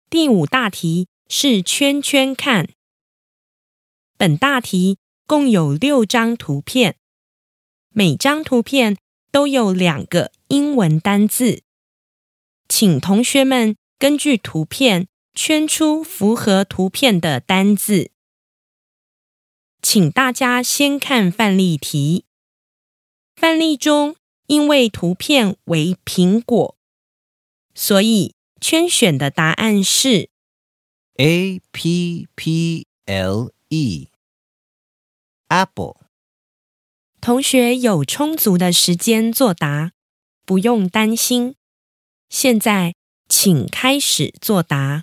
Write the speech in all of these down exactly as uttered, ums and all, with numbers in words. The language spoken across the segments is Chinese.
第五大题是圈圈看。本大题共有六张图片，每张图片都有两个英文单字，请同学们根据图片圈出符合图片的单字。请大家先看范例题。范例中，因为图片为苹果，所以圈选的答案是 A P P L E Apple。 同学有充足的时间作答，不用担心。现在请开始作答。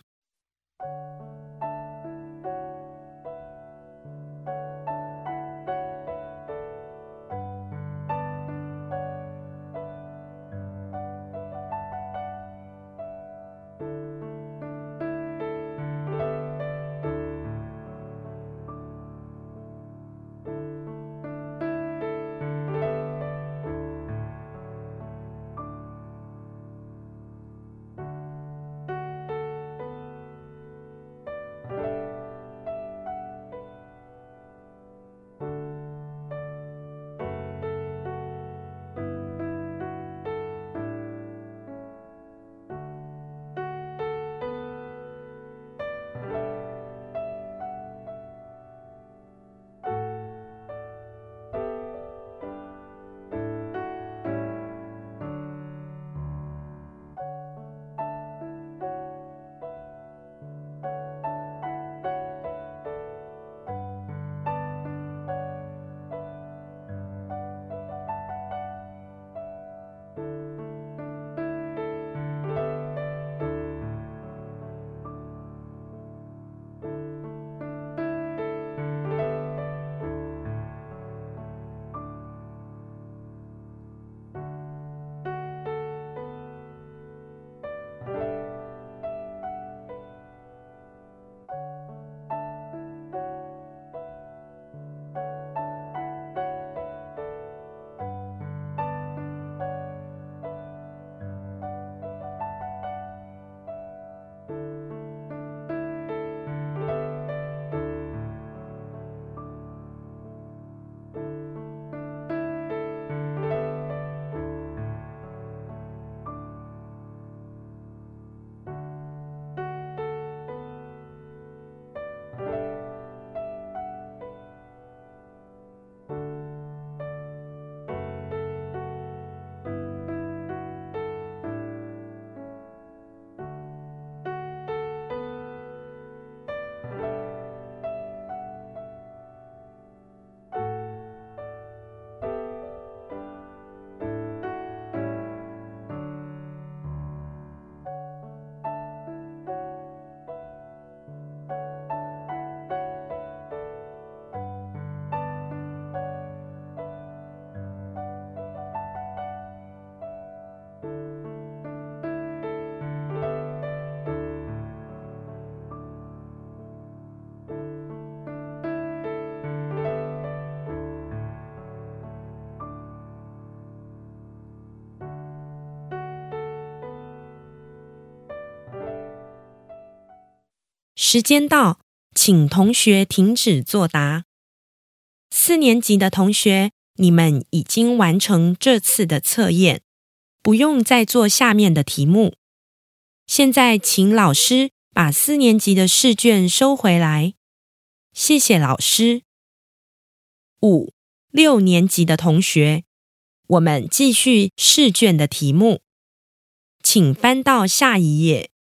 时间到，请同学停止作答。四年级的同学，你们已经完成这次的测验，不用再做下面的题目。现在请老师把四年级的试卷收回来。谢谢老师。五、六年级的同学，我们继续试卷的题目，请翻到下一页。